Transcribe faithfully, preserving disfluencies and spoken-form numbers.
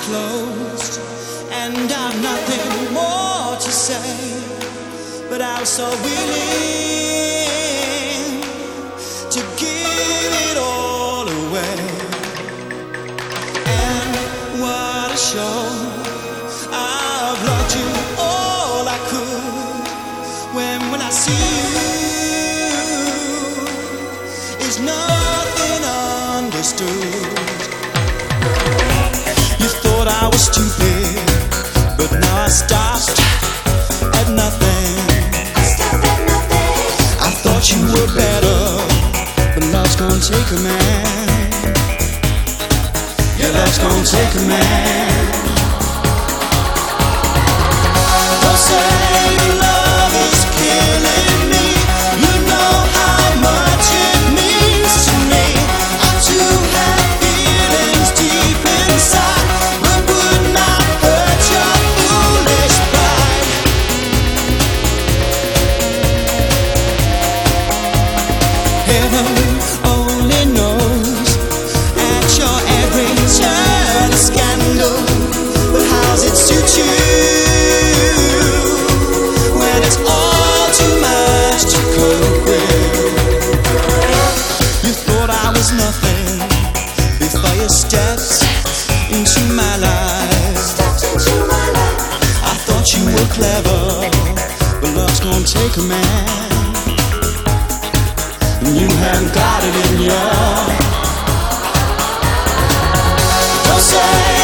closed, and I've nothing more to say, but I was so willing to give it all away. And what a show! I've loved you all I could. When when I see you, is nothing understood. I was stupid, but now I stopped at nothing. I stopped at nothing. I thought you were better, but love's gonna take a man. Yeah, love's gonna take a man. Don't say love is killing me. You know how much it means to me. I too have feelings deep inside. Only knows at your every turn a scandal, but how's it suit you when it's all too much to cope with? You thought I was nothing before you stepped into my life. Stepped into my life. I thought you were clever, but love's gonna take a man. You haven't got it in you. Don't say